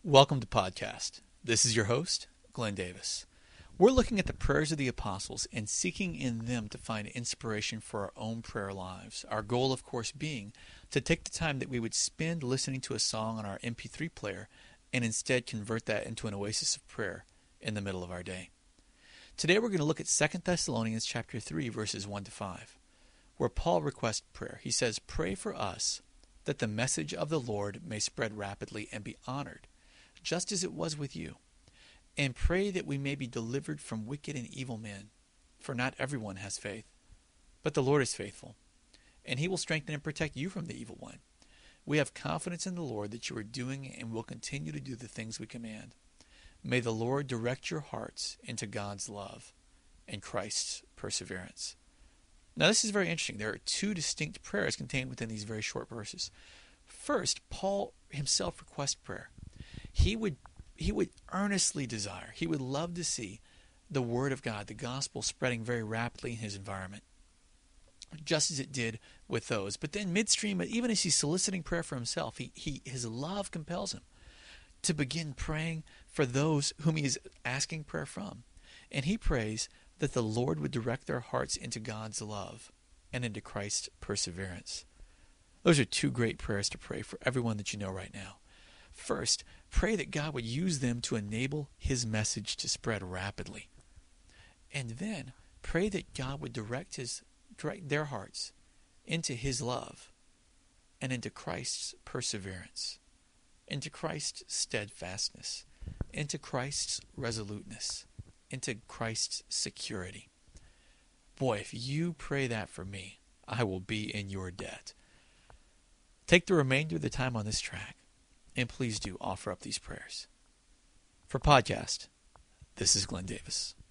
Welcome to Podcast. This is your host, Glenn Davis. We're looking at the prayers of the apostles and seeking in them to find inspiration for our own prayer lives. Our goal, of course, being to take the time that we would spend listening to a song on our MP3 player and instead convert that into an oasis of prayer in the middle of our day. Today we're going to look at 2 Thessalonians chapter 3, verses 1 to 5, where Paul requests prayer. He says, "Pray for us that the message of the Lord may spread rapidly and be honored, just as it was with you. And pray that we may be delivered from wicked and evil men. For not everyone has faith. But the Lord is faithful, and he will strengthen and protect you from the evil one. We have confidence in the Lord that you are doing and will continue to do the things we command. May the Lord direct your hearts into God's love and Christ's perseverance." Now this is very interesting. There are two distinct prayers contained within these very short verses. First, Paul himself requests prayer. He would earnestly desire, he would love to see the Word of God, the gospel, spreading very rapidly in his environment, just as it did with those. But then midstream, even as he's soliciting prayer for himself, his love compels him to begin praying for those whom he is asking prayer from. And he prays that the Lord would direct their hearts into God's love and into Christ's perseverance. Those are two great prayers to pray for everyone that you know right now. First, pray that God would use them to enable his message to spread rapidly. And then, pray that God would direct their hearts into his love and into Christ's perseverance, into Christ's steadfastness, into Christ's resoluteness, into Christ's security. Boy, if you pray that for me, I will be in your debt. Take the remainder of the time on this track, and please do offer up these prayers. For Podcast, this is Glenn Davis.